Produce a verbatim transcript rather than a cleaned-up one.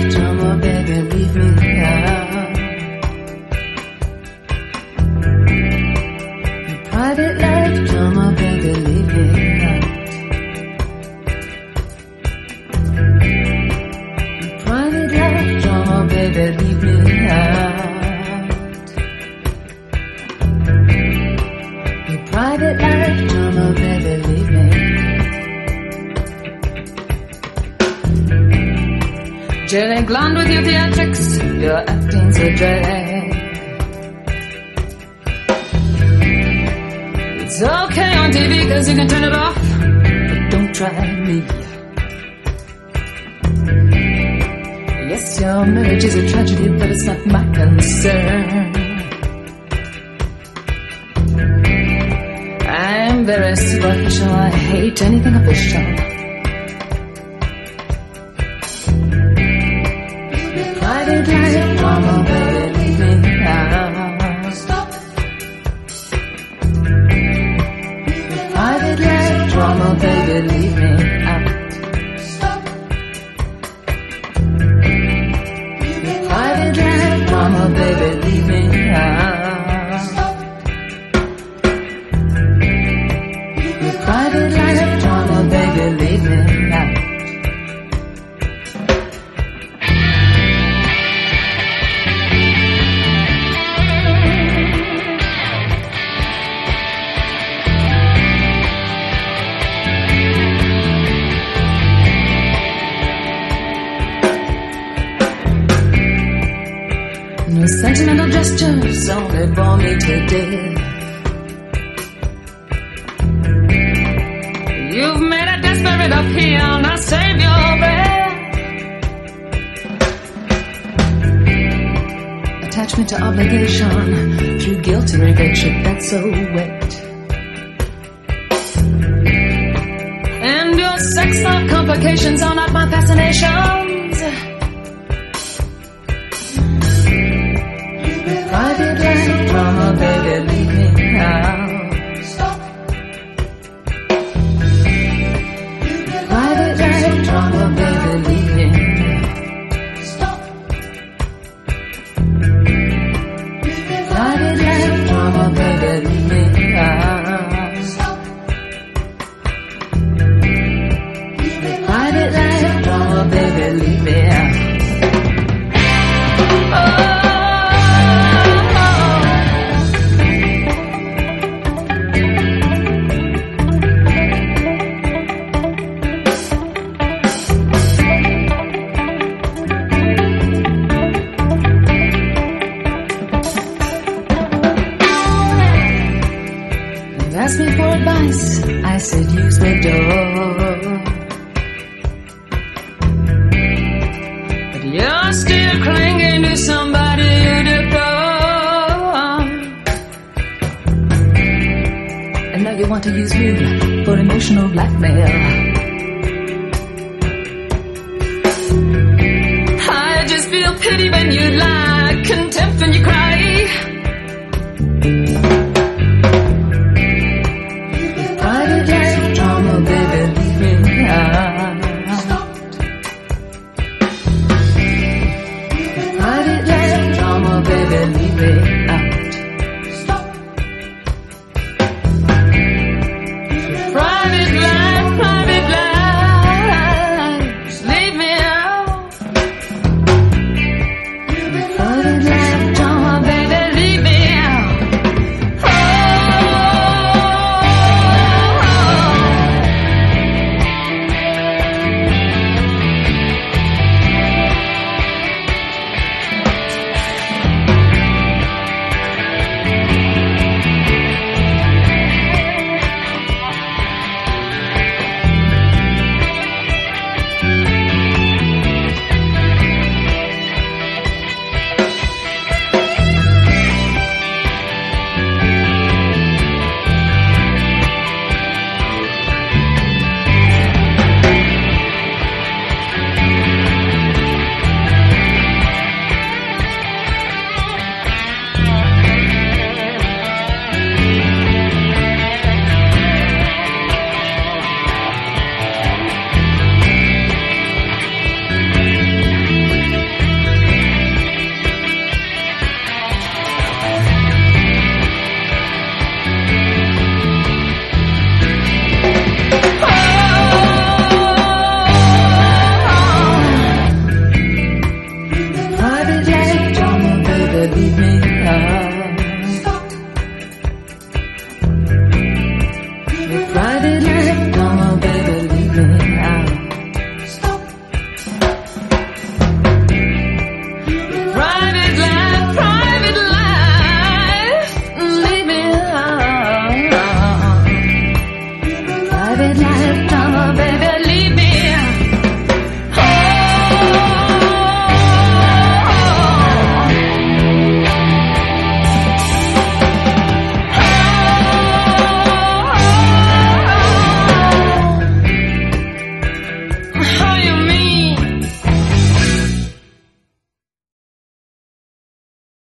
life drama, baby, leave me out. Your private life drama, baby, leave me out. Your private life drama, baby, leave me out. Your private life drama, baby, leave me out. Jelly blonde with your theatrics, you're acting so dry. It's okay on T V cause you can turn it off, but don't try me. Yes, your marriage is a tragedy, but it's not my concern. I'm very superficial, I hate anything official. Private life drama, baby, leave me out. Stop. Private life drama, baby, leave me out. Stop. Private life drama, baby, leave me out. Stop. Private life drama, baby, leave me out. No sentimental gestures only bore me to death. You've made a desperate appeal, now save your breath. Attachment to obligation through guilt and regret, shit that's so wet. And your sex love complications are not my fascinations. Private life drama, baby, leave me out. Stop. Private life drama, baby, leave me out. Stop. Private life drama, baby, leave me out. Stop. Private life drama, baby, leave me out. Oh. Asked me for advice, I said use the door. But you're still clinging to somebody you adore. And now you want to use me for emotional blackmail. I just feel pity when you lie, contempt when you cry.